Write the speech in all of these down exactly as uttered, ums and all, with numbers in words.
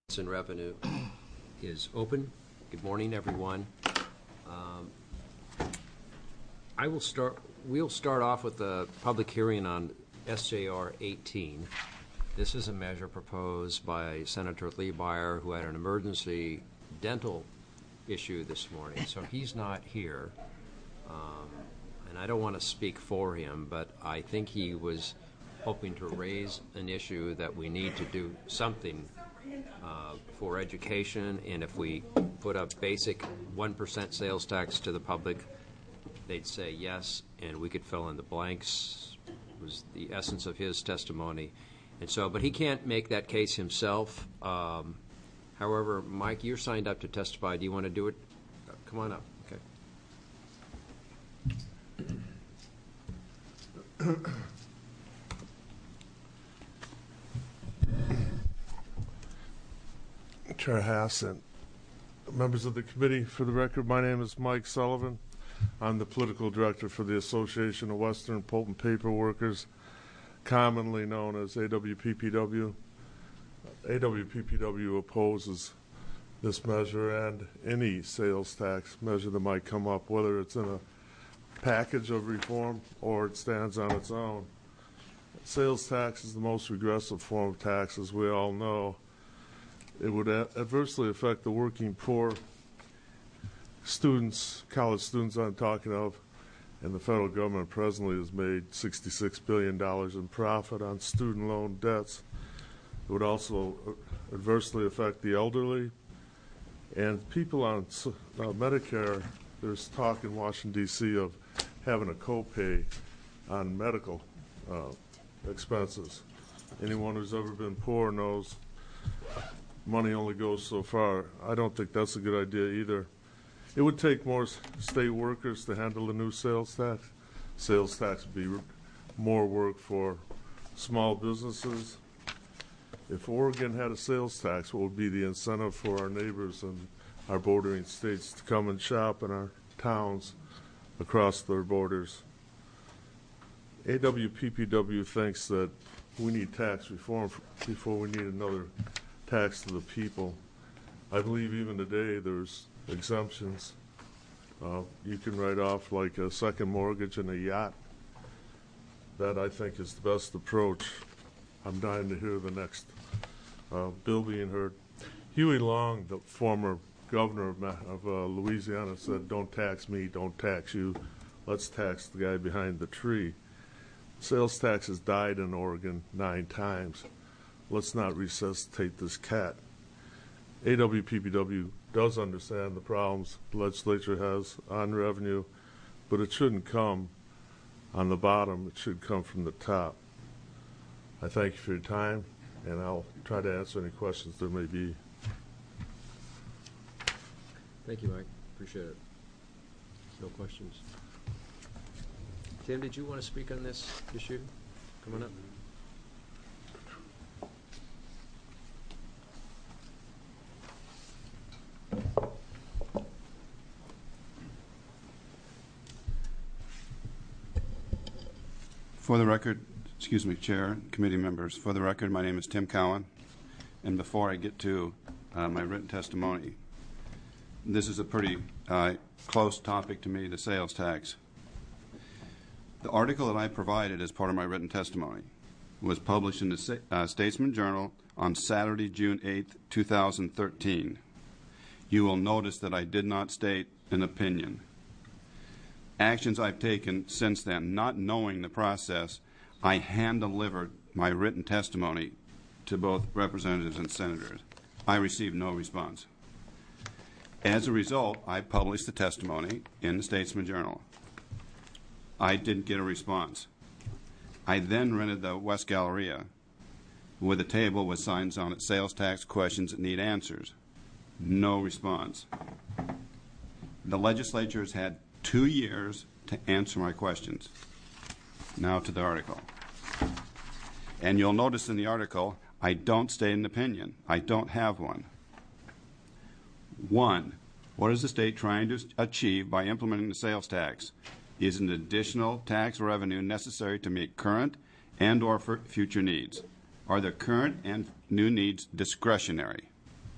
and Revenue is open. Good morning, everyone. Um, I will start. We'll start off with the public hearing on S J R eighteen. This is a measure proposed by Senator Lee Beyer, who had an emergency dental issue this morning, so he's not here. Um, and I don't want to speak for him, but I think he was hoping to raise an issue that we need to do something uh, for education, and if we put a basic one percent sales tax to the public, they'd say yes, and we could fill in the blanks, was the essence of his testimony. And so, but he can't make that case himself. Um, however, Mike, you're signed up to testify. Do you want to do it? Uh, come on up. Okay. Chair Hassan, members of the committee, for the record, my name is Mike Sullivan. I'm the political director for the Association of Western Pulp and Paper Workers, commonly known as A W P P W. A W P P W opposes this measure and any sales tax measure that might come up, whether it's in a package of reform or it stands on its own. Sales tax is the most regressive form of tax, as we all know. It would adversely affect the working poor, students, college students I'm talking of, and the federal government presently has made sixty-six billion dollars in profit on student loan debts. It would also adversely affect the elderly and people on uh, Medicare. There's talk in Washington, D C of having a copay on medical uh, expenses. Anyone who's ever been poor knows money only goes so far. I don't think that's a good idea either. It would take more state workers to handle the new sales tax. Sales tax would be more work for small businesses. If Oregon had a sales tax, what would be the incentive for our neighbors and our bordering states to come and shop in our towns across their borders? A W P P W thinks that we need tax reform before we need another tax to the people. I believe even today there's exemptions. Uh, you can write off like a second mortgage and a yacht. That, I think, is the best approach. I'm dying to hear the next uh, bill being heard. Huey Long, the former governor of, of uh, Louisiana, said, "Don't tax me, don't tax you. Let's tax the guy behind the tree." Sales tax has died in Oregon nine times. Let's not resuscitate this cat. A W P P W does understand the problems the legislature has on revenue, but it shouldn't come on the bottom. It should come from the top. I thank you for your time, and I'll try to answer any questions there may be. Thank you, Mike. Appreciate it. No questions. Tim, did you want to speak on this issue? Come on up. For the record, excuse me, Chair, committee members, for the record, my name is Tim Cowan, and before I get to uh, my written testimony, this is a pretty uh, close topic to me, the sales tax. The article that I provided as part of my written testimony was published in the uh, Statesman Journal on Saturday, June eighth, two thousand thirteen. You will notice that I did not state an opinion. Actions I've taken since then, not knowing the process, I hand-delivered my written testimony to both representatives and senators. I received no response. As a result, I published the testimony in the Statesman Journal. I didn't get a response. I then rented the West Galleria with a table with signs on it, sales tax questions that need answers. No response. The legislature has had two years to answer my questions. Now to the article. And you'll notice in the article, I don't state an opinion. I don't have one. One, what is the state trying to achieve by implementing the sales tax? Is an additional tax revenue necessary to meet current and or for future needs? Are the current and new needs discretionary?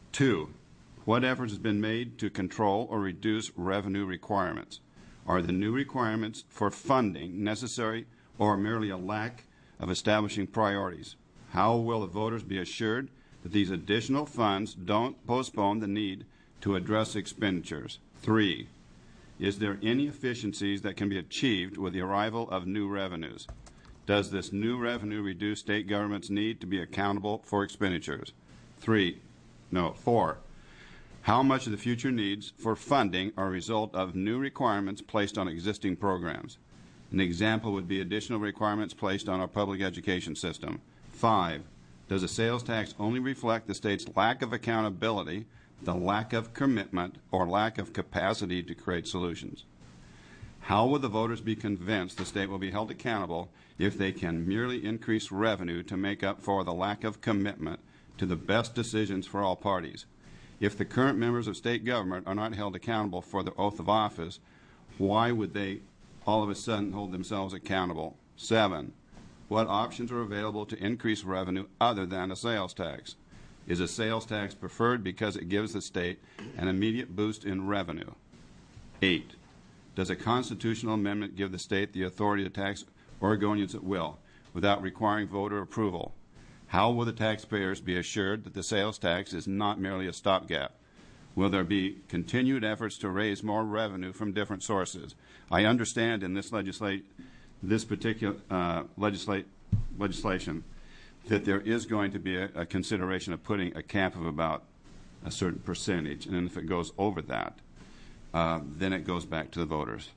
Two, what efforts has been made to control or reduce revenue requirements? Are the new requirements for funding necessary or merely a lack of establishing priorities? How will the voters be assured that these additional funds don't postpone the need to address expenditures? Three, is there any efficiencies that can be achieved with the arrival of new revenues? Does this new revenue reduce state government's need to be accountable for expenditures? Three, no, four, how much of the future needs for funding are a result of new requirements placed on existing programs? An example would be additional requirements placed on our public education system. Five, does the sales tax only reflect the state's lack of accountability, the lack of commitment, or lack of capacity to create solutions? How will the voters be convinced the state will be held accountable if they can merely increase revenue to make up for the lack of commitment to the best decisions for all parties? If the current members of state government are not held accountable for the oath of office, why would they all of a sudden hold themselves accountable? Seven, what options are available to increase revenue other than a sales tax? Is a sales tax preferred because it gives the state an immediate boost in revenue? Eight, does a constitutional amendment give the state the authority to tax Oregonians at will without requiring voter approval? How will the taxpayers be assured that the sales tax is not merely a stopgap? Will there be continued efforts to raise more revenue from different sources? I understand in this legislate, this particular uh, legislate, legislation that there is going to be a, a consideration of putting a cap of about a certain percentage, and if it goes over that, uh, then it goes back to the voters.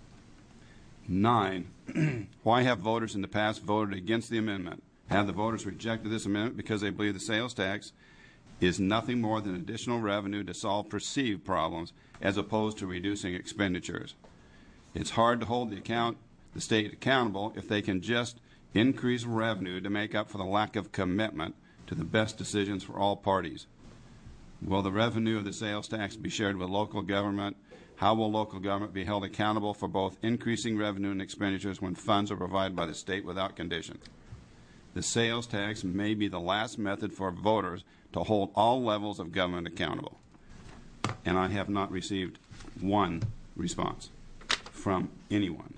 Nine, why have voters in the past voted against the amendment? Have the voters rejected this amendment because they believe the sales tax is nothing more than additional revenue to solve perceived problems as opposed to reducing expenditures? It's hard to hold the account, the state accountable if they can just increase revenue to make up for the lack of commitment to the best decisions for all parties. Will the revenue of the sales tax be shared with local government? How will local government be held accountable for both increasing revenue and expenditures when funds are provided by the state without condition? The sales tax may be the last method for voters to hold all levels of government accountable. And I have not received one response from anyone.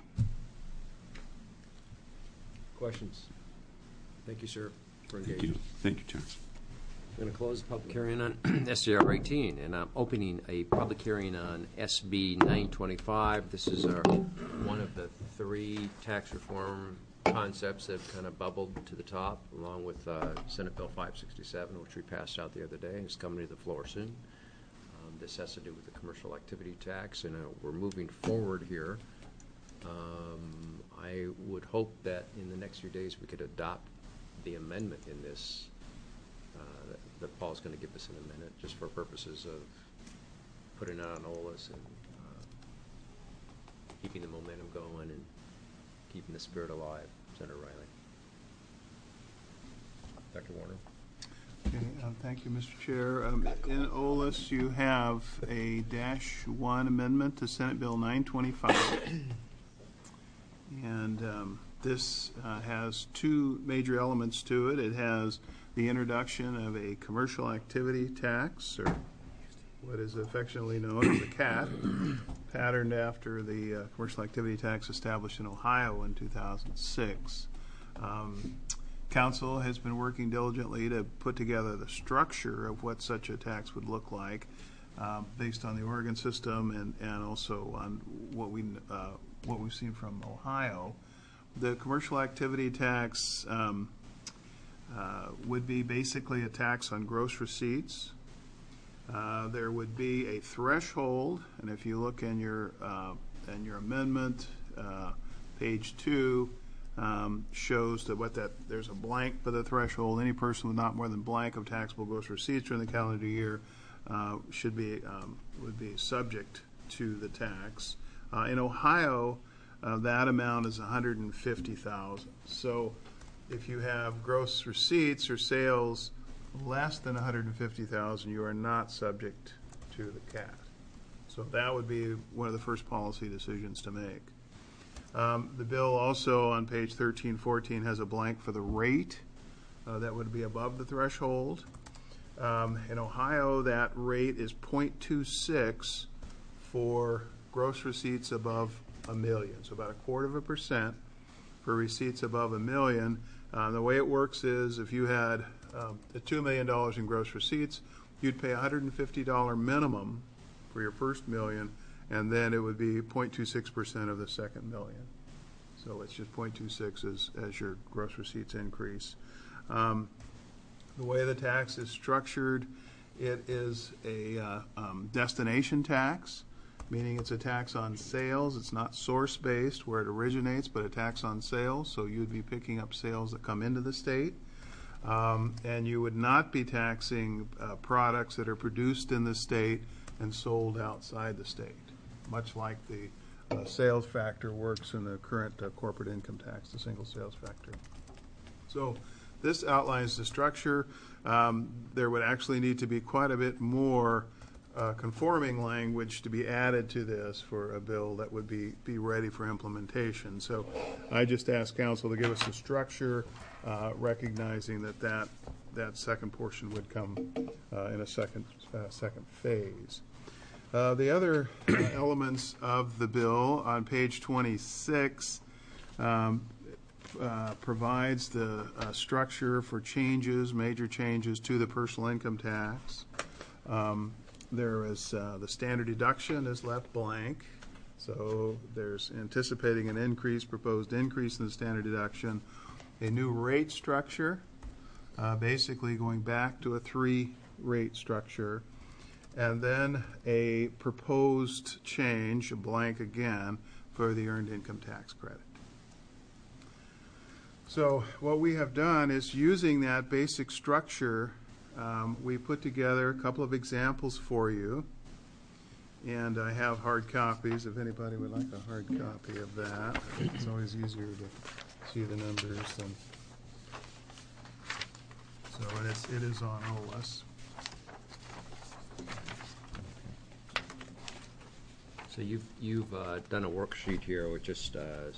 Questions? Thank you, sir, for Thank engaging. you. Thank you, Chair. I'm going to close the public hearing on S J R eighteen, and I'm opening a public hearing on S B nine twenty-five. This is our, one of the three tax reform concepts that have kind of bubbled to the top, along with uh, Senate Bill five sixty-seven, which we passed out the other day, and it's coming to the floor soon. Um, this has to do with the commercial activity tax, and uh, we're moving forward here. Um, I would hope that in the next few days we could adopt the amendment in this uh, that, that Paul's going to give us in a minute, just for purposes of putting it on O L A S and uh, keeping the momentum going and keeping the spirit alive. Senator Riley. Doctor Warner. Okay, um, thank you, Mister Chair. Um, in O L A S, you have a dash one amendment to Senate Bill nine twenty-five. And um, this uh, has two major elements to it. It has the introduction of a commercial activity tax, or what is affectionately known as a C A T, patterned after the uh, commercial activity tax established in Ohio in two thousand six. Um, Council has been working diligently to put together the structure of what such a tax would look like, uh, based on the Oregon system and, and also on what we uh, what we've seen from Ohio. The commercial activity tax um, uh, would be basically a tax on gross receipts. Uh, there would be a threshold, and if you look in your uh, in your amendment, uh, page two um, shows that what that there's a blank for the threshold. Any person with not more than blank of taxable gross receipts during the calendar year uh, should be um, would be subject to the tax. Uh, in Ohio, uh, that amount is one hundred fifty thousand dollars. So, if you have gross receipts or sales less than one hundred fifty thousand dollars, you are not subject to the C A T. So that would be one of the first policy decisions to make. Um, the bill also on page thirteen fourteen has a blank for the rate uh, that would be above the threshold. Um, in Ohio, that rate is point two six for gross receipts above a million, so about a quarter of a percent for receipts above a million. Uh, the way it works is if you had um, two million dollars in gross receipts, you'd pay a one hundred fifty dollars minimum for your first million, and then it would be zero point two six percent of the second million. So it's just zero point two six as, as your gross receipts increase. Um, the way the tax is structured, it is a uh, um, destination tax, meaning it's a tax on sales. It's not source-based where it originates, but a tax on sales. So you'd be picking up sales that come into the state. Um, and you would not be taxing uh, products that are produced in the state and sold outside the state, much like the uh, sales factor works in the current uh, corporate income tax, the single sales factor. So this outlines the structure. Um, there would actually need to be quite a bit more uh, conforming language to be added to this for a bill that would be, be ready for implementation. So I just asked council to give us a structure, uh, recognizing that, that that second portion would come uh, in a second, uh, second phase. Uh, the other uh, elements of the bill on page twenty-six um, uh, provides the uh, structure for changes, major changes to the personal income tax. Um, there is uh, the standard deduction is left blank, so there's anticipating an increase, proposed increase in the standard deduction, a new rate structure, uh, basically going back to a three-rate structure, and then a proposed change, a blank again, for the earned income tax credit. So what we have done is, using that basic structure, um, we put together a couple of examples for you. And I have hard copies, if anybody would like a hard copy of that. It's always easier to see the numbers than. So and it's, it is on O L S. So you've, you've uh, done a worksheet here with just uh,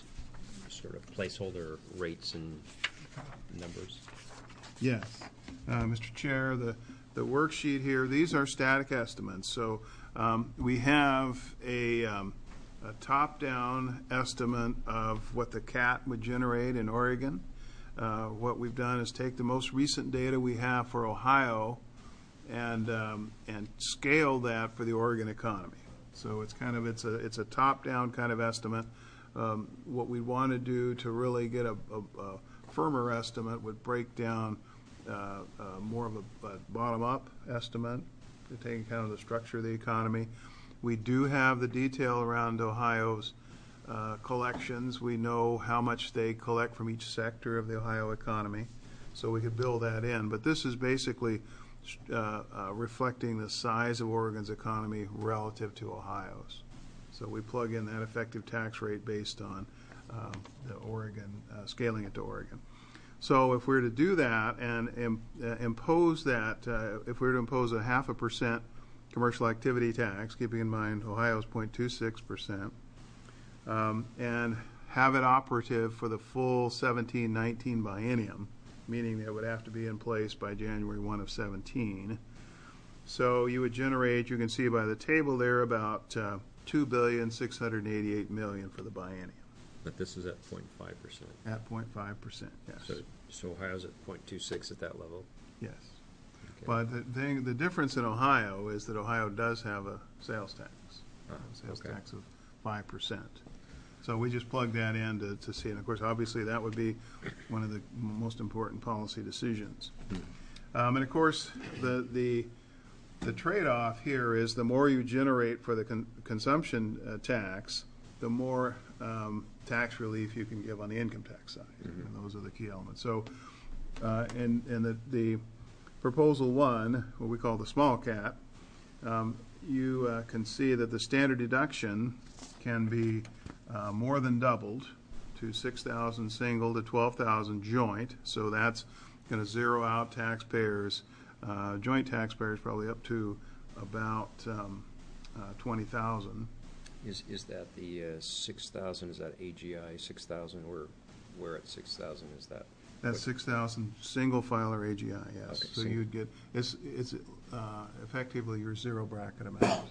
sort of placeholder rates and numbers. Yes. Uh, Mister Chair, the, the worksheet here, these are static estimates. So um, we have a, um, a top-down estimate of what the C A T would generate in Oregon. Uh, what we've done is take the most recent data we have for Ohio and, um, and scale that for the Oregon economy. So it's kind of, it's a, it's a top-down kind of estimate. Um, what we want to do to really get a, a, a firmer estimate would break down uh, uh, more of a, a bottom-up estimate, to take account of the structure of the economy. We do have the detail around Ohio's uh, collections. We know how much they collect from each sector of the Ohio economy, so we could build that in. But this is basically uh, uh, reflecting the size of Oregon's economy relative to Ohio's. So we plug in that effective tax rate based on um, the Oregon, uh, scaling it to Oregon. So if we were to do that and im uh, impose that, uh, if we were to impose a half a percent commercial activity tax, keeping in mind Ohio's zero point two six percent, um, and have it operative for the full seventeen nineteen biennium, meaning that it would have to be in place by January first of seventeen. So you would generate, you can see by the table there, about uh, two billion six hundred eighty-eight million dollars for the biennium. But this is at zero point five percent. At zero point five percent, yes. So, so Ohio's at zero point two six at that level? Yes. Okay. But the thing, the difference in Ohio is that Ohio does have a sales tax, Ah, a sales okay. tax of five percent. So we just plug that in to, to see, and of course, obviously, that would be one of the most important policy decisions. Um, and of course, the the the trade-off here is the more you generate for the con consumption uh, tax, the more um, tax relief you can give on the income tax side. Mm-hmm. And those are the key elements. So, uh, and and the the proposal one, what we call the small cap, um, you uh, can see that the standard deduction can be uh, more than doubled to six thousand single to twelve thousand joint. So that's going to zero out taxpayers, uh, joint taxpayers, probably up to about um, uh, twenty thousand. Is, is that the uh, six thousand, is that A G I six thousand, or where at six thousand is that? That's six thousand single filer A G I, yes. Okay, So sing- you'd get, it's, it's uh, effectively your zero bracket amount.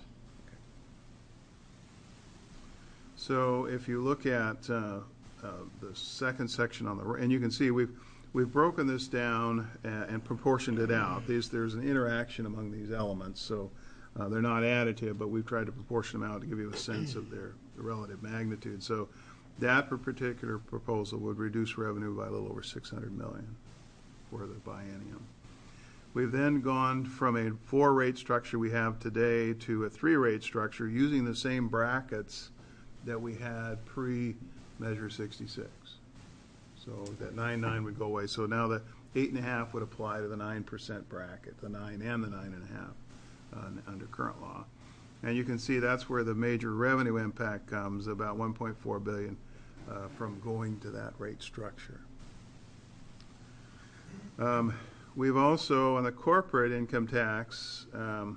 So if you look at uh, uh, the second section on the, r- and you can see we've, we've broken this down a- and proportioned it out. These, there's an interaction among these elements, so uh, they're not additive, but we've tried to proportion them out to give you a sense of their relative magnitude. So that per particular proposal would reduce revenue by a little over six hundred million for the biennium. We've then gone from a four-rate structure we have today to a three-rate structure using the same brackets that we had pre-Measure sixty-six. So that nine nine would go away. So now the eight and a half would apply to the nine percent bracket, the nine and the nine and a half uh, under current law. And you can see that's where the major revenue impact comes, about one point four billion dollars uh, from going to that rate structure. Um, we've also, on the corporate income tax, um,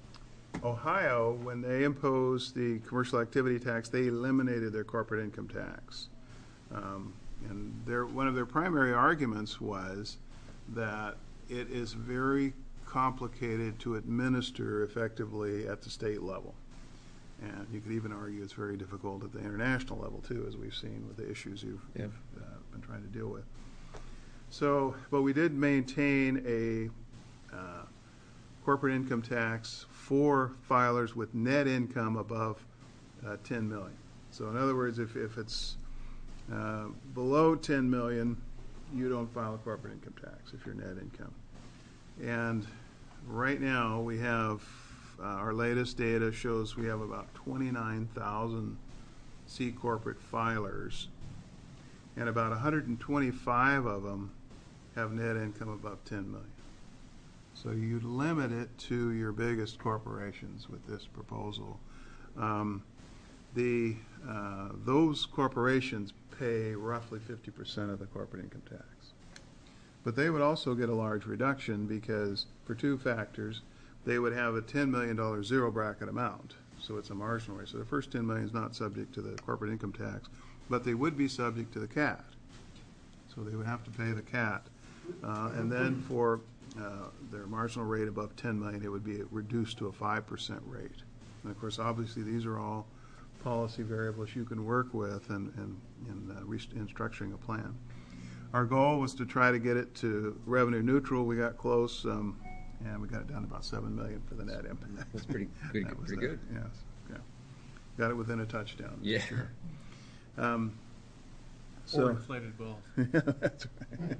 Ohio, when they imposed the commercial activity tax, they eliminated their corporate income tax. Um, and their, one of their primary arguments was that it is very complicated to administer effectively at the state level. And you could even argue it's very difficult at the international level, too, as we've seen with the issues you've, Yeah. you've uh, been trying to deal with. So, but we did maintain a uh, corporate income tax for filers with net income above uh, ten million dollars. So in other words, if, if it's uh, below ten million dollars, you don't file a corporate income tax if you're net income. And right now, we have, uh, our latest data shows we have about twenty-nine thousand C corporate filers, and about one hundred twenty-five of them have net income above ten million dollars. So you'd limit it to your biggest corporations with this proposal. Um, the uh, those corporations pay roughly fifty percent of the corporate income tax. But they would also get a large reduction because, for two factors, they would have a ten million dollars zero bracket amount. So it's a marginal rate. So the first ten million dollars is not subject to the corporate income tax, but they would be subject to the C A T. So they would have to pay the C A T. Uh, and then for uh, their marginal rate above ten million dollars, it would be reduced to a five percent rate. And of course, obviously, these are all policy variables you can work with in, in, in, uh, rest- in structuring a plan. Our goal was to try to get it to revenue neutral. We got close, um, and we got it down to about seven million dollars for the net impact. That's pretty, pretty, That was pretty the- good. Yes, yeah. Got it within a touchdown. for Yeah. sure. Um, Or so, inflated balls. yeah, that's right.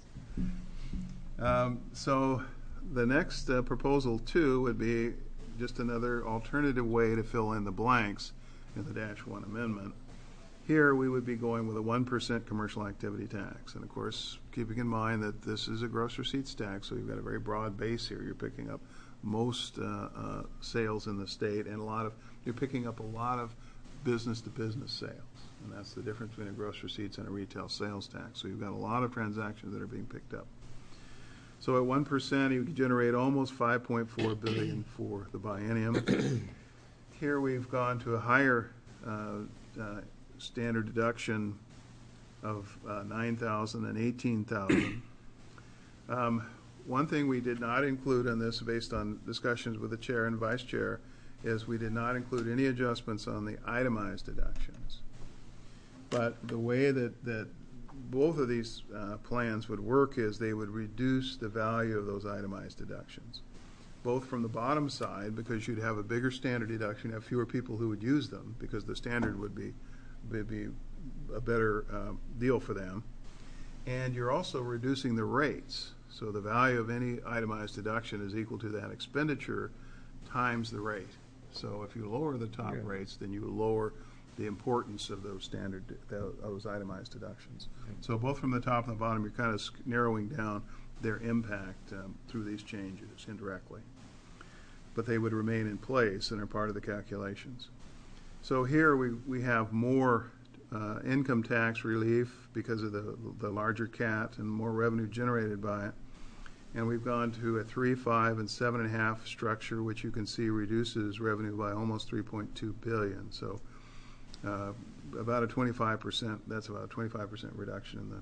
Um, so the next uh, proposal two would be just another alternative way to fill in the blanks in the dash one amendment. Here we would be going with a one percent commercial activity tax. And of course, keeping in mind that this is a gross receipts tax, so you've got a very broad base here. You're picking up most uh, uh, sales in the state, and a lot of, you're picking up a lot of business-to-business sales. And that's the difference between a gross receipts and a retail sales tax. So you've got a lot of transactions that are being picked up. So at one percent, you could generate almost five point four billion dollars for the biennium. Here we've gone to a higher uh, uh, standard deduction of uh, nine thousand dollars and eighteen thousand dollars. Um, one thing we did not include in this, based on discussions with the chair and vice chair, is we did not include any adjustments on the itemized deductions. But the way that, that both of these uh, plans would work is they would reduce the value of those itemized deductions, both from the bottom side, because you'd have a bigger standard deduction, have fewer people who would use them, because the standard would be, would be a better uh, deal for them. And you're also reducing the rates. So the value of any itemized deduction is equal to that expenditure times the rate. So if you lower the top Yeah. rates, then you lower the importance of those standard, those itemized deductions. So both from the top and the bottom, you're kind of narrowing down their impact um, through these changes indirectly. But they would remain in place and are part of the calculations. So here we, we have more uh, income tax relief because of the, the larger C A T and more revenue generated by it. And we've gone to a three, five, and seven and a half structure, which you can see reduces revenue by almost three point two billion. So uh, about a twenty-five percent, that's about a twenty-five percent reduction in the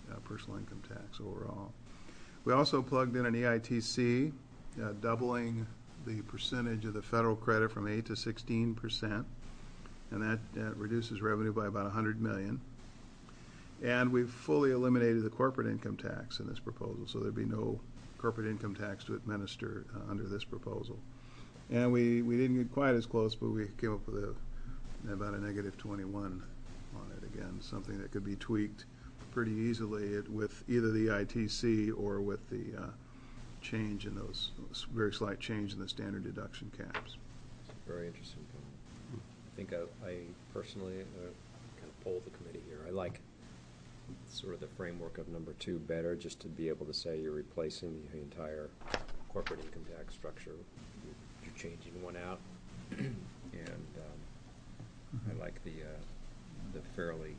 uh, personal income tax overall. We also plugged in an E I T C, uh, doubling the percentage of the federal credit from eight to sixteen percent, and that, that reduces revenue by about one hundred million dollars. And we've fully eliminated the corporate income tax in this proposal, so there'd be no corporate income tax to administer uh, under this proposal. And we, we didn't get quite as close, but we came up with a, about a negative twenty-one on it. Again, something that could be tweaked pretty easily it, with either the I T C or with the uh, change in those, very slight change in the standard deduction caps. Very interesting. I think I, I personally uh, kind of polled the committee here. I like sort of the framework of number two better, just to be able to say you're replacing the entire corporate income tax structure. You're, you're changing one out, and um, mm-hmm. I like the uh, the fairly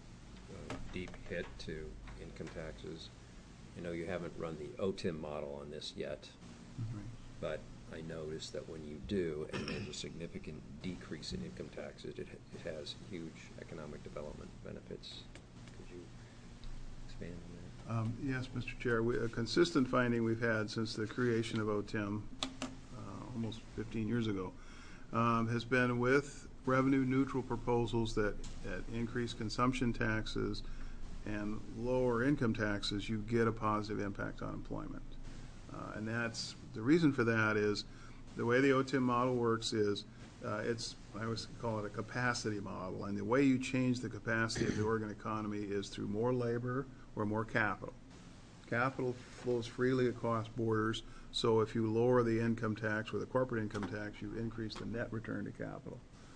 uh, deep hit to income taxes. I know you haven't run the O T I M model on this yet, Mm-hmm. but I noticed that when you do, and there's a significant decrease in income taxes, it, it has huge economic development benefits. Could you expand on that? Um, yes, Mister Chair. We, a consistent finding we've had since the creation of O T I M uh, almost fifteen years ago um, has been with revenue neutral proposals that, that increase consumption taxes and lower income taxes, you get a positive impact on employment. Uh, and that's, the reason for that is the way the O T I M model works is uh, it's, I always call it a capacity model, and the way you change the capacity of the Oregon economy is through more labor or more capital. Capital flows freely across borders, so if you lower the income tax or the corporate income tax, you increase the net return to capital.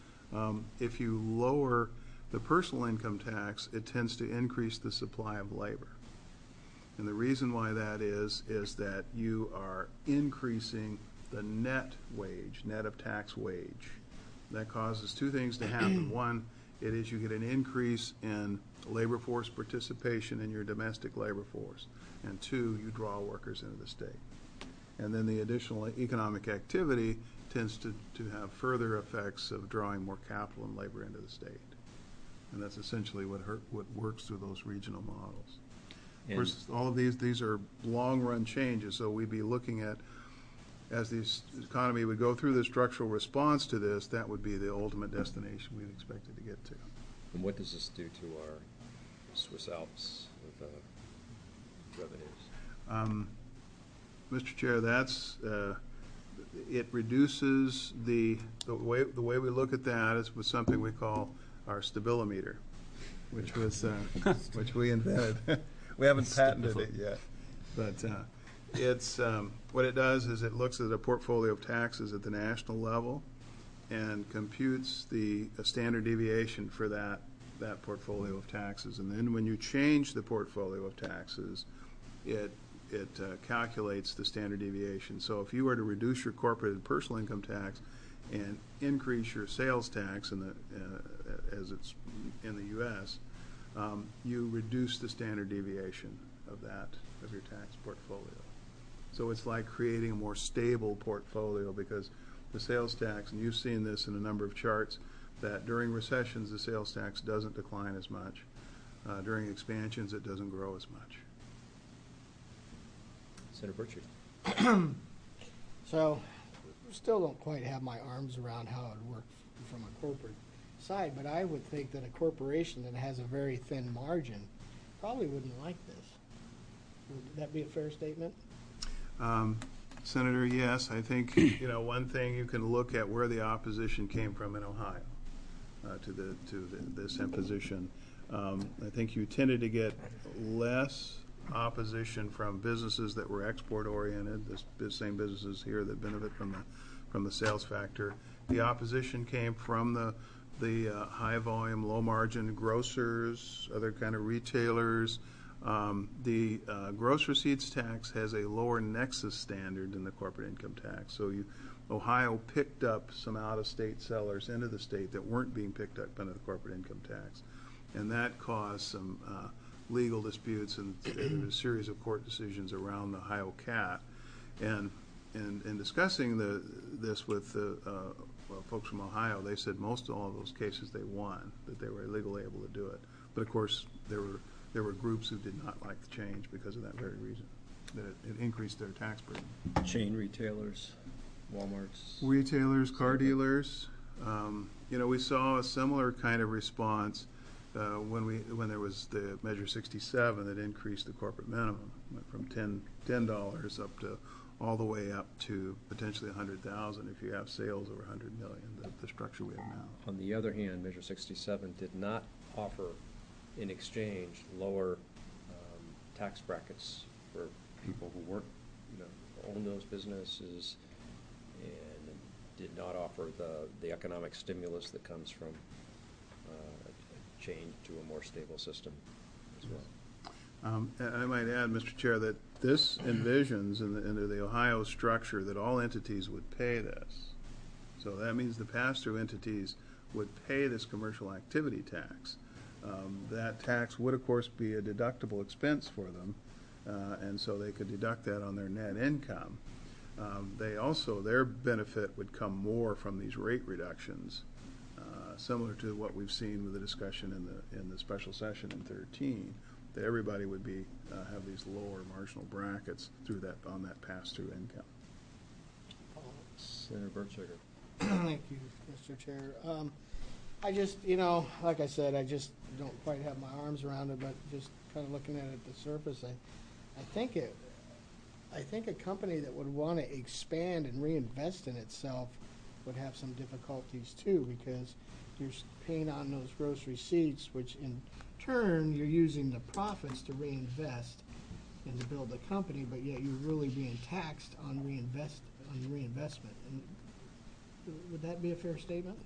Um, if you lower the personal income tax, it tends to increase the supply of labor. And the reason why that is, is that you are increasing the net wage, net of tax wage. That causes two things to happen. One, it is you get an increase in labor force participation in your domestic labor force. And two, you draw workers into the state. And then the additional economic activity tends to, to have further effects of drawing more capital and labor into the state. And that's essentially what, hurt, what works through those regional models. Of course, all of these, these are long-run changes, so we'd be looking at, as the economy would go through the structural response to this, that would be the ultimate destination we'd expect it to get to. And what does this do to our Swiss Alps of uh, revenues? Um, Mister Chair, that's, uh, it reduces the, the way, the way we look at that is with something we call our stabilimeter, which was, uh, which we invented. We haven't patented it yet, but uh, it's um, what it does is it looks at a portfolio of taxes at the national level and computes the a standard deviation for that that portfolio of taxes. And then when you change the portfolio of taxes, it it uh, calculates the standard deviation. So if you were to reduce your corporate and personal income tax and increase your sales tax in the uh, as it's in the U S, Um, you reduce the standard deviation of that, of your tax portfolio. So it's like creating a more stable portfolio, because the sales tax, and you've seen this in a number of charts, that during recessions the sales tax doesn't decline as much. Uh, during expansions it doesn't grow as much. Senator Burchett. So, still don't quite have my arms around how it would work from a corporate side, but I would think that a corporation that has a very thin margin probably wouldn't like this. Would that be a fair statement? Um, Senator, yes, I think, you know, one thing you can look at where the opposition came from in Ohio uh, to the to the, this imposition. Um, I think you tended to get less opposition from businesses that were export oriented, this, this same businesses here that benefit from the from the sales factor. The opposition came from the the uh, high volume, low margin grocers, other kind of retailers. Um, the uh, gross receipts tax has a lower nexus standard than the corporate income tax. So you, Ohio picked up some out-of-state sellers into the state that weren't being picked up under the corporate income tax. And that caused some uh, legal disputes, and there was a series of court decisions around the Ohio C A T. And in, in discussing the, this with the uh, well, folks from Ohio, they said most of all of those cases they won, that they were legally able to do it. But of course, there were there were groups who did not like the change because of that very reason, that it, it increased their tax burden. Chain retailers, Walmart's. Retailers, car dealers, um, you know, we saw a similar kind of response uh, when we when there was the Measure sixty-seven that increased the corporate minimum, went from ten ten dollars up to all the way up to potentially a hundred thousand if you have sales over a hundred million. The, the structure we have now. On the other hand, Measure sixty-seven did not offer in exchange lower um, tax brackets for people who weren't, you know, own those businesses, and did not offer the, the economic stimulus that comes from uh, a change to a more stable system as well. Um, and I might add, Mister Chair, that this envisions in the, into the Ohio structure that all entities would pay this. So that means the pass-through entities would pay this commercial activity tax. Um, that tax would, of course, be a deductible expense for them, uh, and so they could deduct that on their net income. Um, they also, their benefit would come more from these rate reductions, uh, similar to what we've seen with the discussion in the in the special session in thirteen. That everybody would be uh, have these lower marginal brackets through that on that pass-through income. Senator Bertschigger. Thank you, Mister Chair. Um, I just, you know, like I said, I just don't quite have my arms around it, but just kind of looking at it at the surface, I, I think it, I think a company that would want to expand and reinvest in itself would have some difficulties too, because you're paying on those gross receipts, which in turn you're using the profits to reinvest and to build the company, but yet you're really being taxed on reinvest on reinvestment. And would that be a fair statement?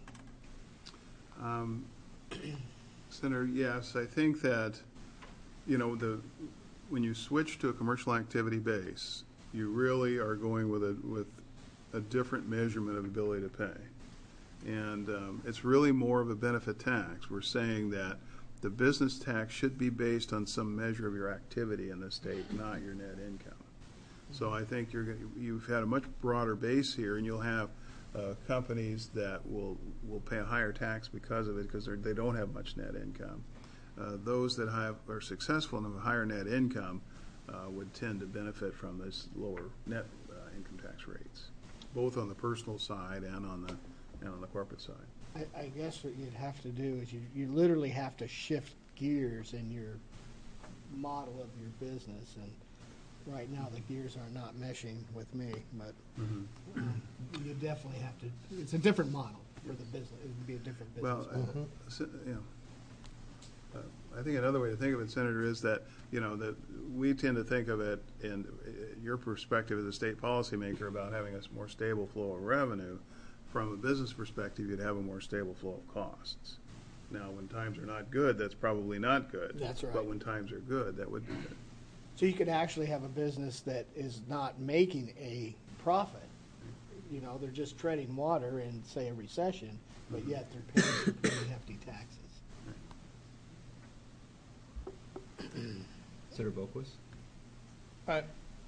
Um, Senator, yes, I think that, you know, the when you switch to a commercial activity base, you really are going with a with a different measurement of ability to pay, and um, it's really more of a benefit tax. We're saying that the business tax should be based on some measure of your activity in the state, not your net income. So I think you're you've had a much broader base here, and you'll have uh, companies that will will pay a higher tax because of it, because they don't have much net income. Uh, those that have are successful and have a higher net income uh, would tend to benefit from this lower net uh, income tax rates, both on the personal side and on the and on the corporate side. I, I guess what you'd have to do is you, you literally have to shift gears in your model of your business, and right now the gears are not meshing with me, but Mm-hmm. um, you definitely have to, it's a different model for the business, it would be a different business Well, uh, model. so, you know, uh, I think another way to think of it, Senator, is that, you know, that we tend to think of it in uh, your perspective as a state policymaker about having a more stable flow of revenue. From a business perspective, you'd have a more stable flow of costs. Now, when times are not good, that's probably not good. That's right. But when times are good, that would be good. So you could actually have a business that is not making a profit. You know, they're just treading water in, say, a recession, but yet they're paying some pretty hefty taxes. Senator Boquist. But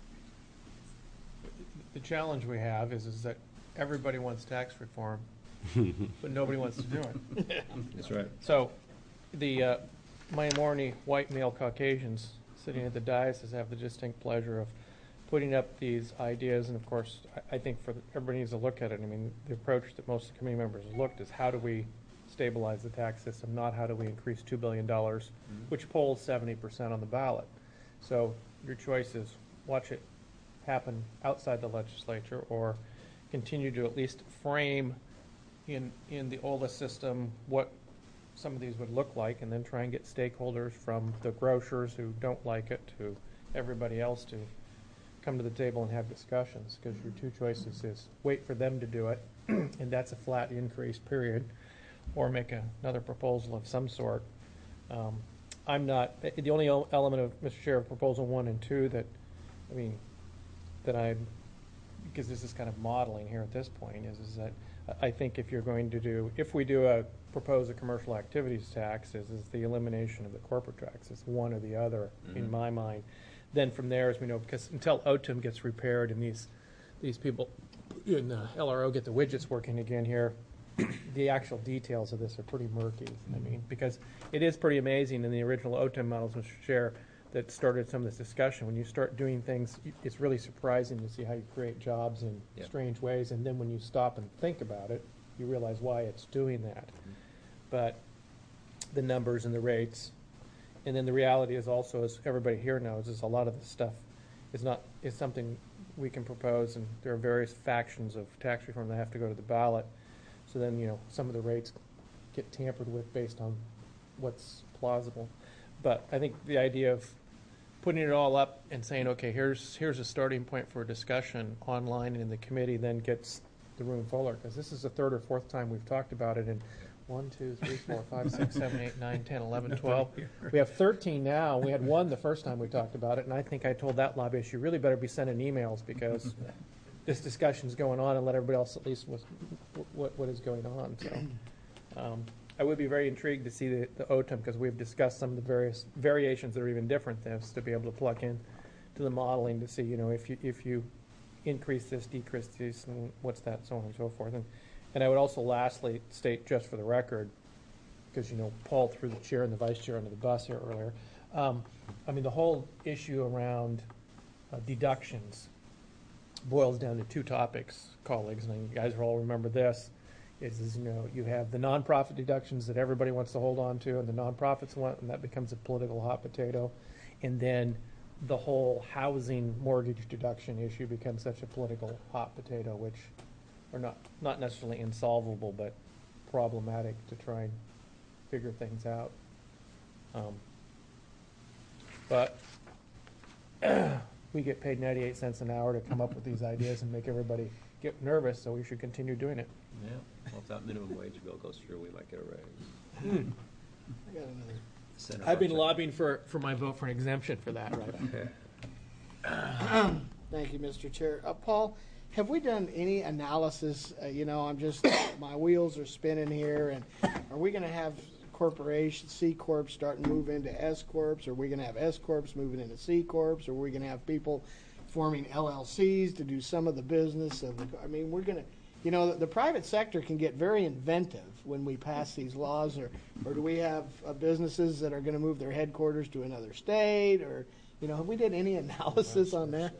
the challenge we have is, is that everybody wants tax reform, but nobody wants to do it. That's right. So the uh, minority white male Caucasians sitting at the diocese have the distinct pleasure of putting up these ideas, and of course, I, I think for the, everybody needs to look at it. I mean, the approach that most of the committee members looked is how do we stabilize the tax system, not how do we increase two billion dollars, mm-hmm. which polls seventy percent on the ballot. So your choice is watch it happen outside the legislature, or continue to at least frame in in the O L A system what some of these would look like, and then try and get stakeholders from the grocers who don't like it to everybody else to come to the table and have discussions, because your two choices is wait for them to do it, and that's a flat increase, period, or make a, another proposal of some sort. Um, I'm not, the only element of, Mister Chair, of Proposal one and two that, I mean, that I, because this is kind of modeling here at this point, is, is that I think if you're going to do, if we do a, propose a commercial activities tax, is, is the elimination of the corporate tax. It's one or the other, mm-hmm. in my mind. Then from there, as we know, because until O T M gets repaired and these these people in the L R O get the widgets working again here, the actual details of this are pretty murky. I mean, because it is pretty amazing in the original O T E M models, Mister Chair, that started some of this discussion. When you start doing things, it's really surprising to see how you create jobs in Yeah. strange ways, and then when you stop and think about it, you realize why it's doing that. But the numbers and the rates, and then the reality is also, as everybody here knows, is a lot of this stuff is not, is something we can propose, and there are various factions of tax reform that have to go to the ballot. So then, you know, some of the rates get tampered with based on what's plausible. But I think the idea of putting it all up and saying, okay, here's here's a starting point for a discussion online and in the committee, then gets the room fuller. Because this is the third or fourth time we've talked about it in one, two, three, four, five, six, seven, eight, nine, ten, eleven, twelve. We have thirteen now. We had one the first time we talked about it, and I think I told that lobbyist, you really better be sending emails because this discussion's going on, and let everybody else at least what what, what is going on. So um, I would be very intrigued to see the, the O T E M, because we've discussed some of the various variations that are even different than this, to be able to plug in to the modeling to see, you know, if you if you increase this, decrease this, and what's that, so on and so forth. And and I would also lastly state, just for the record, because, you know, Paul threw the chair and the vice chair under the bus here earlier. Um, I mean, the whole issue around uh, deductions boils down to two topics, colleagues, and you guys will all remember this, is, is, you know, you have the nonprofit deductions that everybody wants to hold on to, and the nonprofits want, and that becomes a political hot potato. And then the whole housing mortgage deduction issue becomes such a political hot potato, which are not, not necessarily insolvable, but problematic to try and figure things out. Um, but we get paid ninety-eight cents an hour to come up with these ideas and make everybody get nervous, so we should continue doing it. Yeah, well, if that minimum wage bill goes through, we might get a raise. I got another. Center I've been budget. lobbying for, for my vote for an exemption for that, right? Thank you, Mister Chair. Uh, Paul, have we done any analysis? Uh, you know, I'm just, my wheels are spinning here, and are we going to have corporations, C corps, starting to move into S corps? Are we going to have S corps moving into C corps? Or are we going to have people forming L L Cs to do some of the business of the? I mean, we're going to, you know, the, the private sector can get very inventive when we pass these laws, or or do we have uh, businesses that are going to move their headquarters to another state, or, you know, have we did any analysis on that?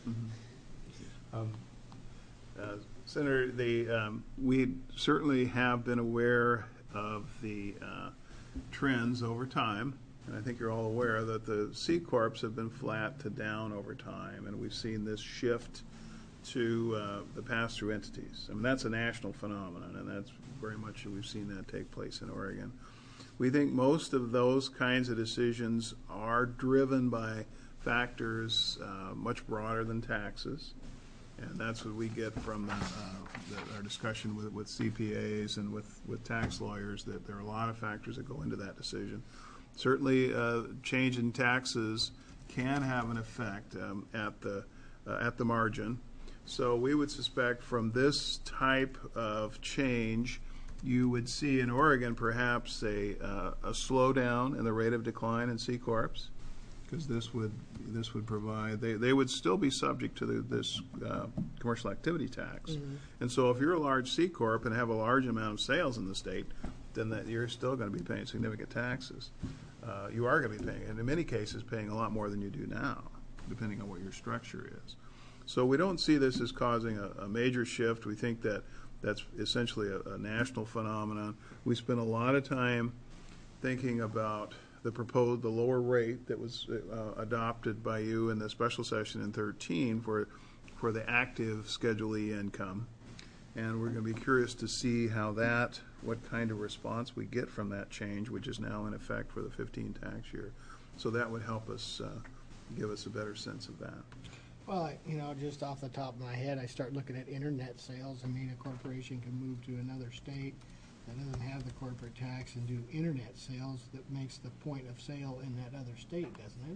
Um, uh, Senator, the, um, we certainly have been aware of the uh, trends over time, and I think you're all aware that the C corps have been flat to down over time, and we've seen this shift to uh, the pass-through entities. I mean, that's a national phenomenon, and that's very much, we've seen that take place in Oregon. We think most of those kinds of decisions are driven by factors uh, much broader than taxes. And that's what we get from the, uh, the, our discussion with, with C P As and with, with tax lawyers, that there are a lot of factors that go into that decision. Certainly, uh, change in taxes can have an effect um, at the uh, at the margin. So we would suspect from this type of change, you would see in Oregon perhaps a, uh, a slowdown in the rate of decline in C corps, because this would this would provide, they, they would still be subject to the, this uh, commercial activity tax. Mm-hmm. And so if you're a large C corp and have a large amount of sales in the state, then that you're still going to be paying significant taxes. Uh, you are going to be paying, and in many cases paying a lot more than you do now, depending on what your structure is. So we don't see this as causing a, a major shift. We think that that's essentially a, a national phenomenon. We spent a lot of time thinking about the proposed, the lower rate that was uh, adopted by you in the special session in thirteen for for the active Schedule E income. And we're going to be curious to see how that, what kind of response we get from that change, which is now in effect for the fifteen tax year. So that would help us, uh, give us a better sense of that. Well, I- you know, just off the top of my head, I start looking at internet sales. I mean, a corporation can move to another state that doesn't have the corporate tax and do internet sales that makes the point of sale in that other state, doesn't it?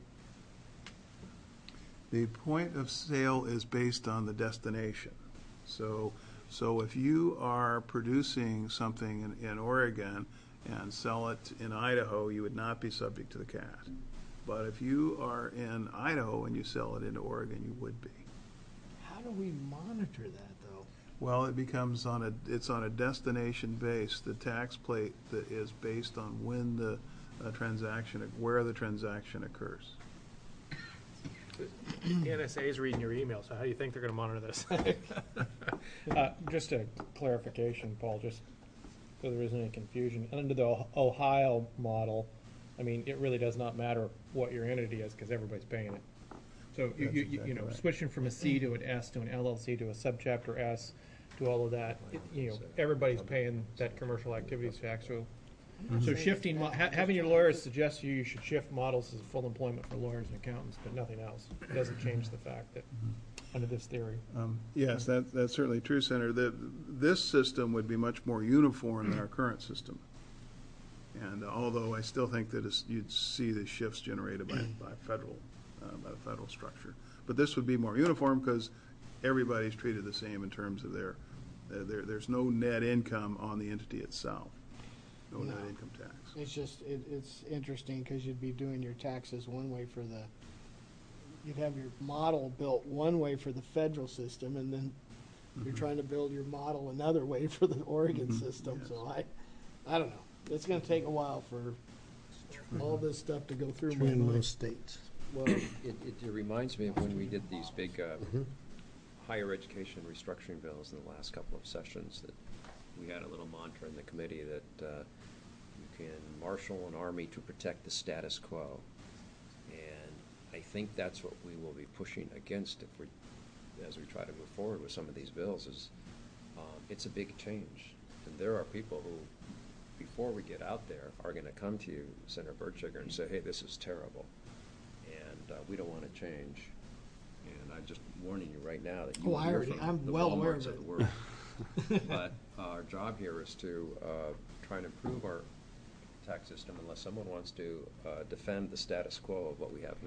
The point of sale is based on the destination. So, so if you are producing something in, in Oregon and sell it in Idaho, you would not be subject to the C A T. But if you are in Idaho and you sell it into Oregon, you would be. How do we monitor that, though? Well, it becomes on a, it's on a destination base. The tax plate that is based on when the uh, transaction, where the transaction occurs. The N S A is reading your email, so how do you think they're going to monitor this? Uh, Just a clarification, Paul, just so there isn't any confusion. Under the Oh- Ohio model, I mean, it really does not matter what your entity is, because everybody's paying it. So, you, That's you, you- exactly you know, right. switching from a C to an S to an L L C to a subchapter S to all of that, it- you know, everybody's paying that commercial activities tax. So, so shifting, mo- ha- having your lawyers suggest you, you should shift models as full employment for lawyers and accountants, but nothing else. It doesn't change the fact that, under this theory. Um, Yes, that, that's certainly true, Senator. The, this system would be much more uniform than our current system. And although I still think that it's, you'd see the shifts generated by, by federal, uh, by the federal structure. But this would be more uniform because everybody's treated the same in terms of their, uh, there, there's no net income on the entity itself. No net No. income tax. It's just, it, it's interesting because you'd be doing your taxes one way for the, you'd have your model built one way for the federal system, and then you're trying to build your model another way for the Oregon Mhm. system, Yes. so I, I don't know. It's gonna take a while for all this stuff to go through my True in mind. most states. Well, it, it it reminds me of when we did these big uh, higher education restructuring bills in the last couple of sessions, that we had a little mantra in the committee that uh, you can marshal an army to protect the status quo. And I think that's what we will be pushing against if we, as we try to move forward with some of these bills, is um, it's a big change. And there are people who, before we get out there, are going to come to you, Senator Bertschiger, and say, hey, this is terrible, and uh, we don't want to change. And I'm just warning you right now that you Oh, will I hear already- from I'm the well aware Walmarts of of the it. world. But our job here is to uh, try and improve our tax system unless someone wants to uh, defend the status quo of what we have now.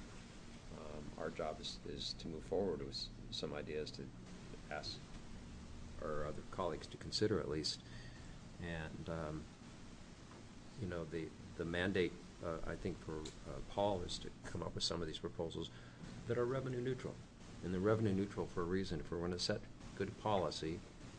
Um, Our job is, is to move forward with s- some ideas to ask our other colleagues to consider at least. And, um, you know, the, the mandate, uh, I think, for uh, Paul is to come up with some of these proposals that are revenue neutral. And they're revenue neutral for a reason. If we're going to set good policy,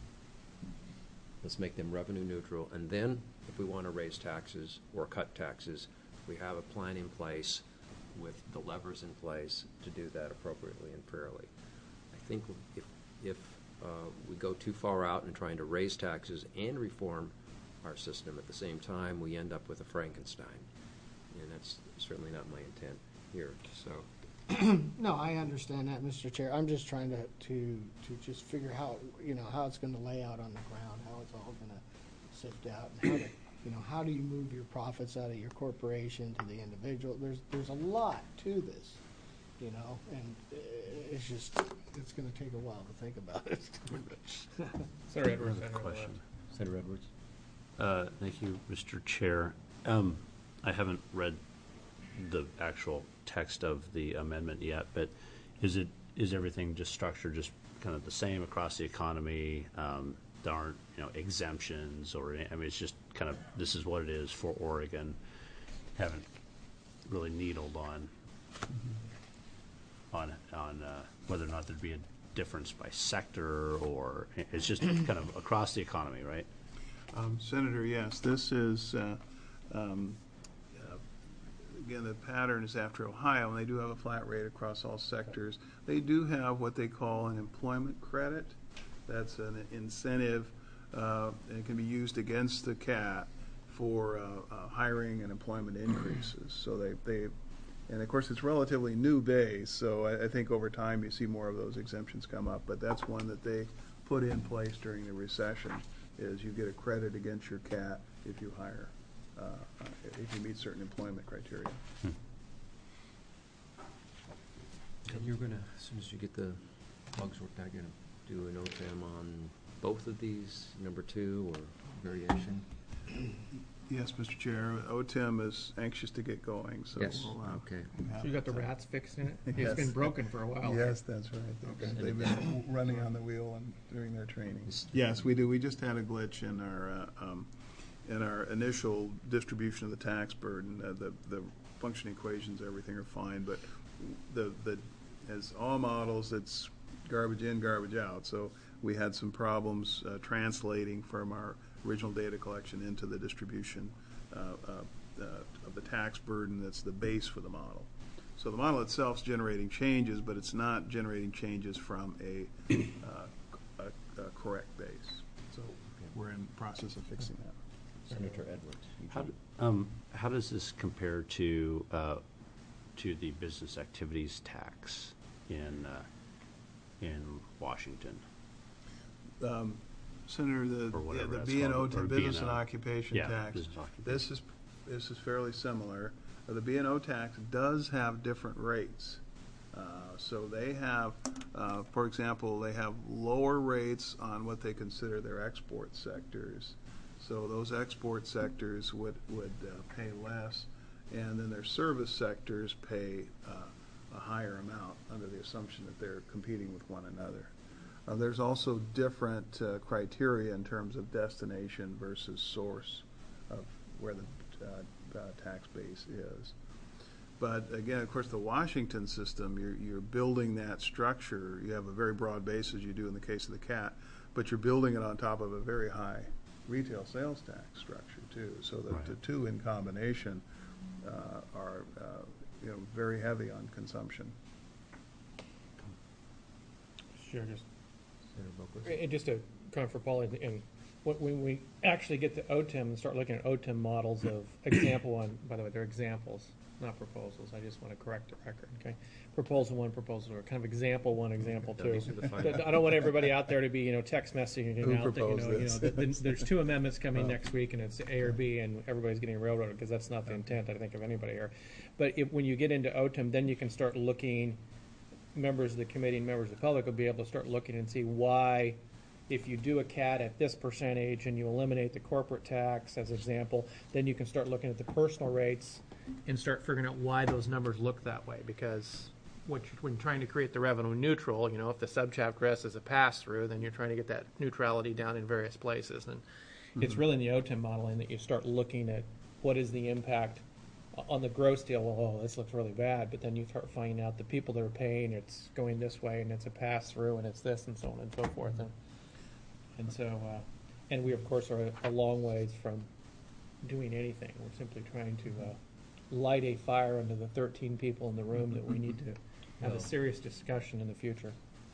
let's make them revenue neutral. And then, if we want to raise taxes or cut taxes, we have a plan in place with the levers in place to do that appropriately and fairly. I think if, if uh, we go too far out in trying to raise taxes and reform our system at the same time, we end up with a Frankenstein. And that's certainly not my intent here, so. No, I understand that, Mister Chair. I'm just trying to, to, to just figure how, you know, how it's gonna lay out on the ground, how it's all gonna sift out, and how to, you know, how do you move your profits out of your corporation to the individual? There's, there's a lot to this, you know, and uh, it's just, it's gonna take a while to think about it. Senator Edwards. Another Senator question. Left. Senator Edwards. Uh, Thank you, Mister Chair. Um, I haven't read the actual text of the amendment yet, but is it, is everything just structured just kind of the same across the economy? Um, There aren't, you know, exemptions or, any- I mean, it's just kind of, this is what it is for Oregon. Haven't really needled on, on, on uh, whether or not there'd be a difference by sector, or, it's just kind of across the economy, right? Um, Senator, yes, this is, uh, um, uh, again, the pattern is after Ohio, and they do have a flat rate across all sectors. They do have what they call an employment credit. That's an incentive, uh, and it can be used against the C A T for uh, uh, hiring and employment increases. So they, they, and of course, it's relatively new base, so I, I think over time you see more of those exemptions come up. But that's one that they put in place during the recession, is you get a credit against your C A T if you hire, uh, uh, if you meet certain employment criteria. And you're gonna, as soon as you get the bugs worked out, you're gonna do an O T M on both of these, number two, or variation? Yes, Mister Chair, O T M is anxious to get going, so. Yes, we'll, uh, okay. So you got the rats fixed in it? It's Yes. been broken for a while. Yes, that's right. They've been, Okay. they've been running on the wheel and doing their training. Yes, we do. We just had a glitch in our, uh, um, in our initial distribution of the tax burden. Uh, The, the function equations, everything are fine, but the, the, as all models, it's garbage in, garbage out. So we had some problems uh, translating from our original data collection into the distribution uh, uh, uh, of the tax burden that's the base for the model. So the model itself is generating changes, but it's not generating changes from a, uh, a, a correct base. So we're in the process of fixing that. Senator Edwards. How, d- um, how does this compare to, uh, to the business activities tax in, uh, in Washington? Um, Senator, the, Or yeah, whatever the that's B and O, called, or business B and O. and occupation Yeah, tax. business occupation. This is, this is fairly similar. Uh, The B and O tax does have different rates. Uh, So they have, uh, for example, they have lower rates on what they consider their export sectors. So those export sectors would, would uh, pay less, and then their service sectors pay uh, a higher amount under the assumption that they're competing with one another. Uh, There's also different uh, criteria in terms of destination versus source of where the uh, uh, tax base is. But again, of course, the Washington system, you're, you're building that structure. You have a very broad base, as you do in the case of the C A T, but you're building it on top of a very high retail sales tax structure, too. So that Right. the two in combination uh, are, uh, you know, very heavy on consumption. Sure, just, Senator Boquist. and just to comment for Paul, and- and when- when we actually get to O T I M and start looking at O T I M models of example one, by the way, they're examples, not proposals. I just want to correct the record, okay? Proposal one, proposal two, kind of example one, example No, two. these are the final. I don't want everybody out there to be, you know, text messaging Who and out, that, you proposed know, you know, this? that- that there's two amendments coming next week, and it's A or B, and everybody's getting railroaded, because that's not the intent, I think, of anybody here. But if, when you get into O T I M, then you can start looking, members of the committee and members of the public will be able to start looking and see why, if you do a C A T at this percentage and you eliminate the corporate tax as example, then you can start looking at the personal rates and start figuring out why those numbers look that way. Because what you're, when trying to create the revenue neutral, you know, if the subchapter S is a pass-through, then you're trying to get that neutrality down in various places. And it's really in the O T I M modeling that you start looking at what is the impact on the gross deal. Well, oh, this looks really bad, but then you start finding out the people that are paying, it's going this way, and it's a pass-through, and it's this, and so on and so forth. And, and so, uh, and we, of course, are a long ways from doing anything. We're simply trying to uh, light a fire under the thirteen people in the room that we need to have a serious discussion in the future.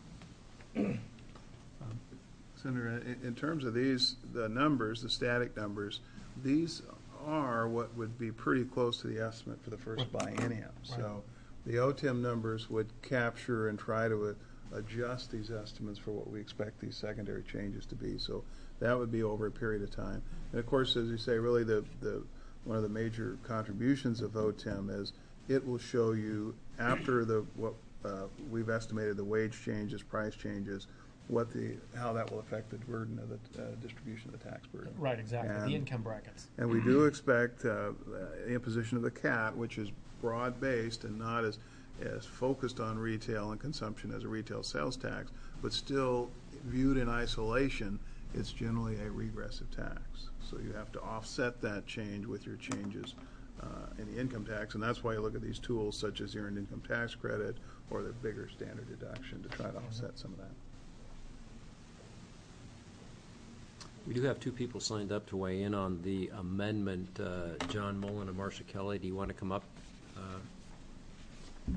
Senator, in, in terms of these, the numbers, the static numbers, these are what would be pretty close to the estimate for the first biennium. So the O T I M numbers would capture and try to uh, adjust these estimates for what we expect these secondary changes to be. So that would be over a period of time. And of course, as you say, really the, the one of the major contributions of O T I M is it will show you after the what uh, we've estimated the wage changes, price changes, what the how that will affect the burden of the uh, distribution of the tax burden. Right, exactly. And- the income brackets. And we do expect uh, the imposition of the C A T, which is broad-based and not as, as focused on retail and consumption as a retail sales tax, but still viewed in isolation, it's generally a regressive tax. So you have to offset that change with your changes uh, in the income tax, and that's why you look at these tools such as the earned income tax credit or the bigger standard deduction to try to offset some of that. We do have two people signed up to weigh in on the amendment, uh, John Mullen and Marcia Kelly. Do you want to come up? Uh,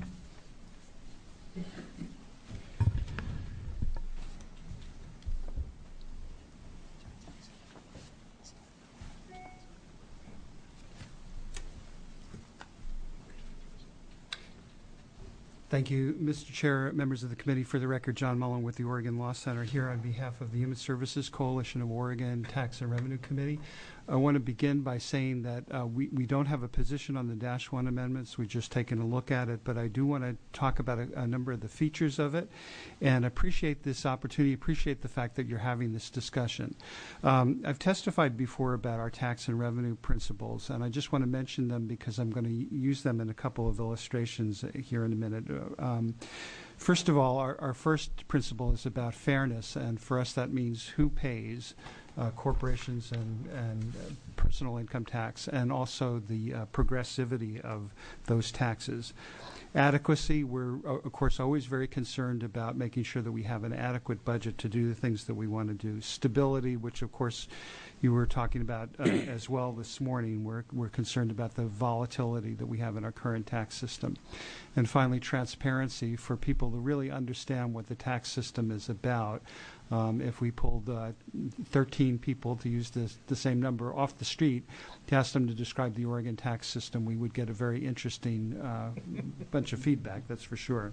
Thank you, Mister Chair, members of the committee. For the record, John Mullen with the Oregon Law Center here on behalf of the Human Services Coalition of Oregon Tax and Revenue Committee. I want to begin by saying that uh, we, we don't have a position on the Dash one amendments. We've just taken a look at it, but I do want to talk about a, a number of the features of it and appreciate this opportunity, appreciate the fact that you're having this discussion. Um, I've testified before about our tax and revenue principles, and I just want to mention them because I'm going to use them in a couple of illustrations here in a minute. Um, First of all, our, our first principle is about fairness, and for us that means who pays uh, corporations and, and uh, personal income tax, and also the uh, progressivity of those taxes. Adequacy, we're, uh, of course, always very concerned about making sure that we have an adequate budget to do the things that we want to do. Stability, which, of course, you were talking about uh, as well this morning. We're, we're concerned about the volatility that we have in our current tax system. And finally, transparency for people to really understand what the tax system is about. Um, if we pulled uh, thirteen people, to use this, the same number, off the street to ask them to describe the Oregon tax system, we would get a very interesting uh, bunch of feedback, that's for sure.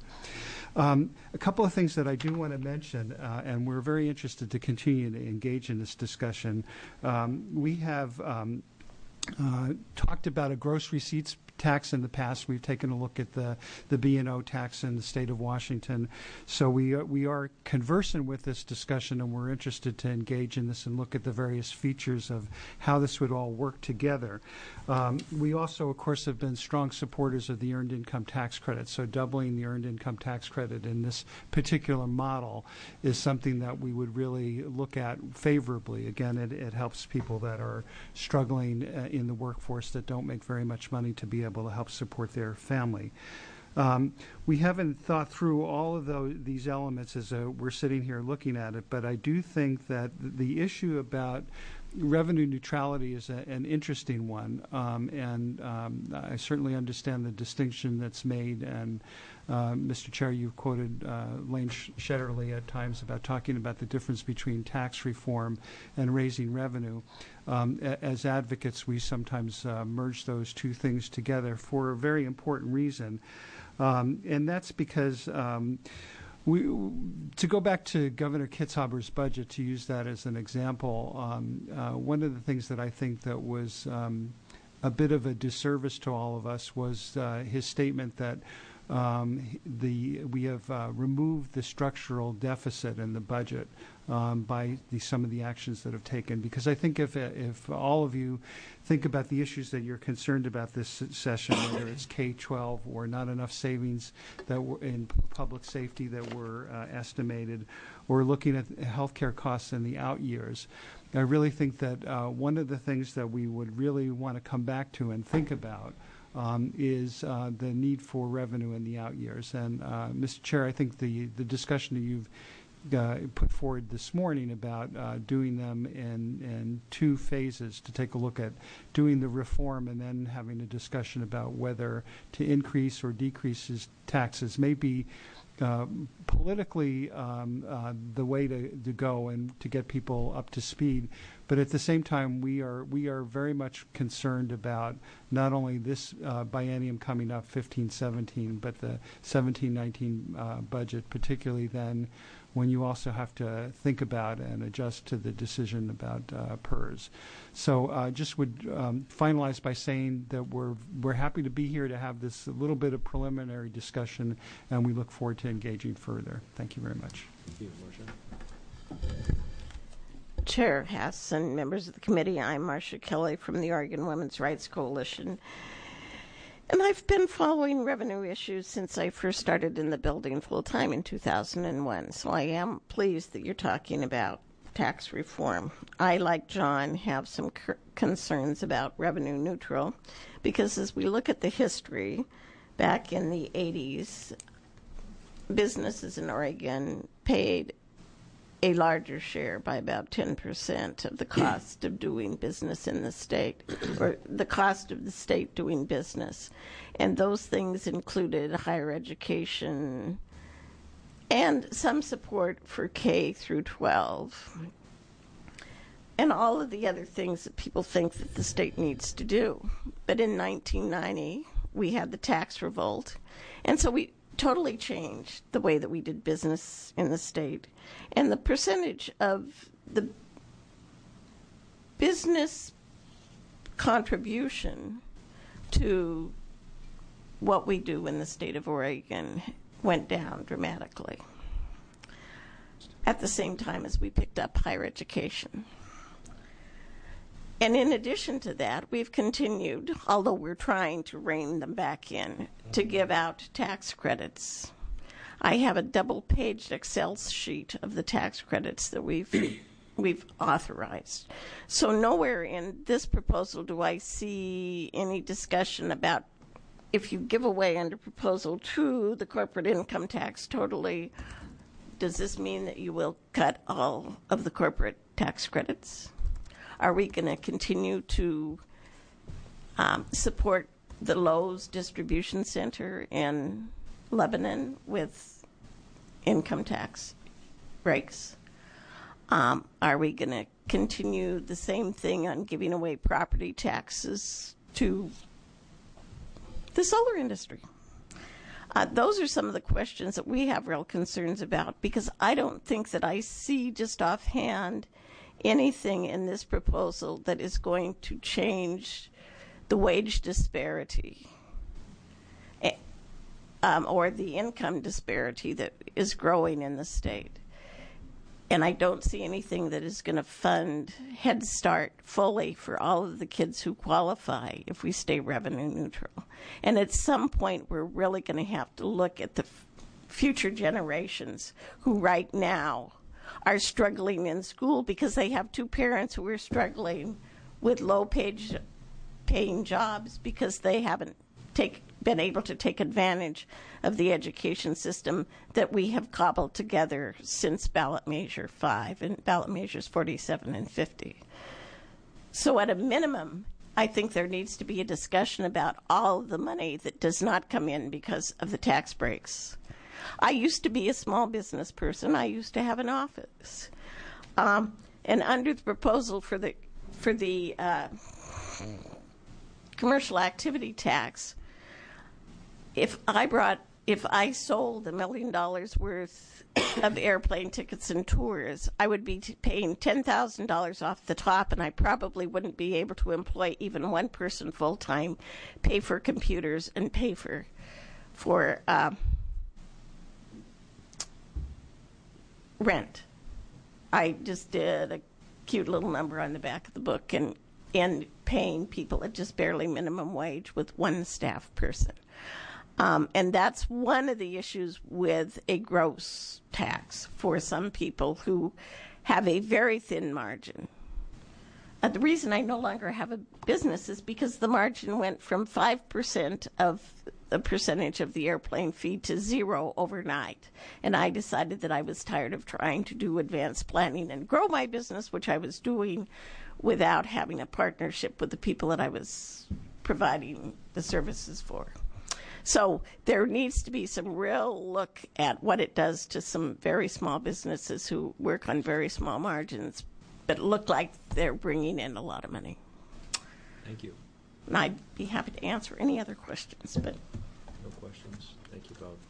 Um, a couple of things that I do want to mention, uh, and we're very interested to continue to engage in this discussion. Um, we have um, uh, talked about a gross receipts tax in the past. We've taken a look at the the B and O tax in the state of Washington. So we uh, we are conversant with this discussion, and we're interested to engage in this and look at the various features of how this would all work together. Um, we also, of course, have been strong supporters of the earned income tax credit. So doubling the earned income tax credit in this particular model is something that we would really look at favorably. Again, it, it helps people that are struggling uh, in the workforce that don't make very much money to be able to help support their family. Um, we haven't thought through all of those, these elements as uh, we're sitting here looking at it, but I do think that the issue about revenue neutrality is a, an interesting one, um, and um, I certainly understand the distinction that's made. And uh, Mister Chair, you've quoted uh, Lane Shetterly at times about talking about the difference between tax reform and raising revenue. Um, a, as advocates, we sometimes uh, merge those two things together for a very important reason, um, and that's because um, We, to go back to Governor Kitzhaber's budget, to use that as an example, um, uh, one of the things that I think that was um, a bit of a disservice to all of us was uh, his statement that um, the we have uh, removed the structural deficit in the budget um, by the, some of the actions that have taken. Because I think if if all of you think about the issues that you're concerned about this session, whether it's K twelve or not enough savings that were in public safety that were uh, estimated, or looking at healthcare costs in the out years, I really think that uh, one of the things that we would really want to come back to and think about um, is uh, the need for revenue in the out years. And uh, Mister Chair, I think the, the discussion that you've Uh, put forward this morning about uh, doing them in, in two phases, to take a look at doing the reform and then having a discussion about whether to increase or decrease his taxes may be uh, politically um, uh, the way to, to go and to get people up to speed. But at the same time, we are we are very much concerned about not only this uh, biennium coming up, fifteen seventeen, but the seventeen nineteen uh, budget, particularly then when you also have to think about and adjust to the decision about uh, P E R S. So uh, just would um, finalize by saying that we're we're happy to be here to have this little bit of preliminary discussion, and we look forward to engaging further. Thank you very much. Thank you, Marcia. Chair Hess and members of the committee, I'm Marcia Kelly from the Oregon Women's Rights Coalition. And I've been following revenue issues since I first started in the building full-time in two thousand one. So I am pleased that you're talking about tax reform. I, like John, have some c- concerns about revenue neutral, because as we look at the history, back in the eighties, businesses in Oregon paid a larger share, by about ten percent, of the cost of doing business in the state, or the cost of the state doing business. And those things included higher education and some support for K through twelve, and all of the other things that people think that the state needs to do. But in nineteen ninety, we had the tax revolt, and so we totally changed the way that we did business in the state. And the percentage of the business contribution to what we do in the state of Oregon went down dramatically, at the same time as we picked up higher education. And in addition to that, we've continued, although we're trying to rein them back in, to give out tax credits. I have a double-paged Excel sheet of the tax credits that we've we've authorized. So nowhere in this proposal do I see any discussion about if you give away under proposal two the corporate income tax totally, does this mean that you will cut all of the corporate tax credits? Are we going to continue to um, support the Lowe's distribution center in Lebanon with income tax breaks? Um, are we going to continue the same thing on giving away property taxes to the solar industry? Uh, those are some of the questions that we have real concerns about, because I don't think that I see just offhand anything in this proposal that is going to change the wage disparity um, or the income disparity that is growing in the state. And I don't see anything that is going to fund Head Start fully for all of the kids who qualify if we stay revenue neutral. And at some point, we're really going to have to look at the f- future generations who right now are struggling in school because they have two parents who are struggling with low page, paying jobs because they haven't take, been able to take advantage of the education system that we have cobbled together since ballot measure five and ballot measures forty-seven and fifty. So at a minimum, I think there needs to be a discussion about all of the money that does not come in because of the tax breaks. I used to be a small business person. I used to have an office. Um, and under the proposal for the for the uh, commercial activity tax, if I brought, if I sold a million dollars worth of airplane tickets and tours, I would be t- paying ten thousand dollars off the top, and I probably wouldn't be able to employ even one person full time, pay for computers, and pay for for uh, rent. I just did a cute little number on the back of the book, and and paying people at just barely minimum wage with one staff person. Um, and that's one of the issues with a gross tax for some people who have a very thin margin. Uh, the reason I no longer have a business is because the margin went from five percent of the percentage of the airplane fee to zero overnight. And I decided that I was tired of trying to do advanced planning and grow my business, which I was doing without having a partnership with the people that I was providing the services for. So there needs to be some real look at what it does to some very small businesses who work on very small margins, but look like they're bringing in a lot of money. Thank you. And I'd be happy to answer any other questions, but no questions. Thank you both.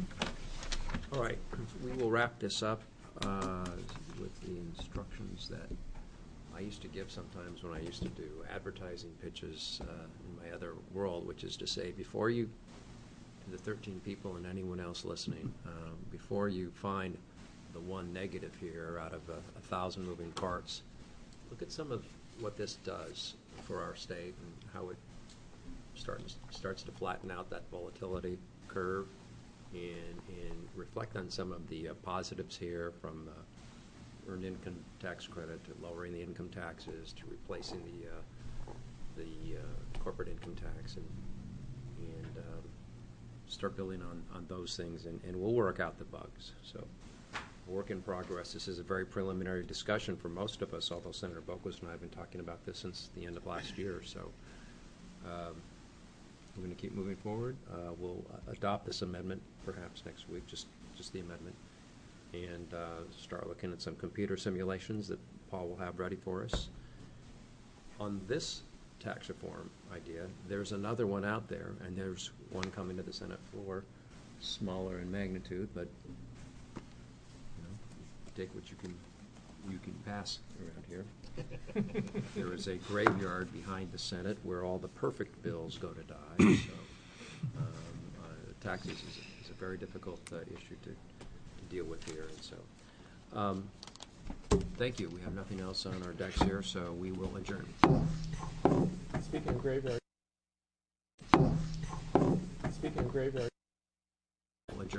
Mm-hmm. All right, we will wrap this up uh, with the instructions that I used to give sometimes when I used to do advertising pitches uh, in my other world, which is to say, before you, to the thirteen people and anyone else listening, um, before you find the one negative here out of a, a thousand moving parts, look at some of what this does for our state and how it starts starts to flatten out that volatility curve, and, and reflect on some of the uh, positives here, from uh, earned income tax credit to lowering the income taxes to replacing the uh, the uh, corporate income tax, and and um, start building on, on those things, and, and we'll work out the bugs. So, work in progress. This is a very preliminary discussion for most of us, although Senator Boquist and I have been talking about this since the end of last year. So um, we're going to keep moving forward. Uh, we'll uh, adopt this amendment perhaps next week, just, just the amendment, and uh, start looking at some computer simulations that Paul will have ready for us. On this tax reform idea, there's another one out there, and there's one coming to the Senate floor, smaller in magnitude, but take what you can you can pass around here. There is a graveyard behind the Senate where all the perfect bills go to die. So um, uh, taxes is, is a very difficult uh, issue to, to deal with here. And so um, thank you. We have nothing else on our decks here, so we will adjourn. Speaking of graveyard. Speaking of graveyard.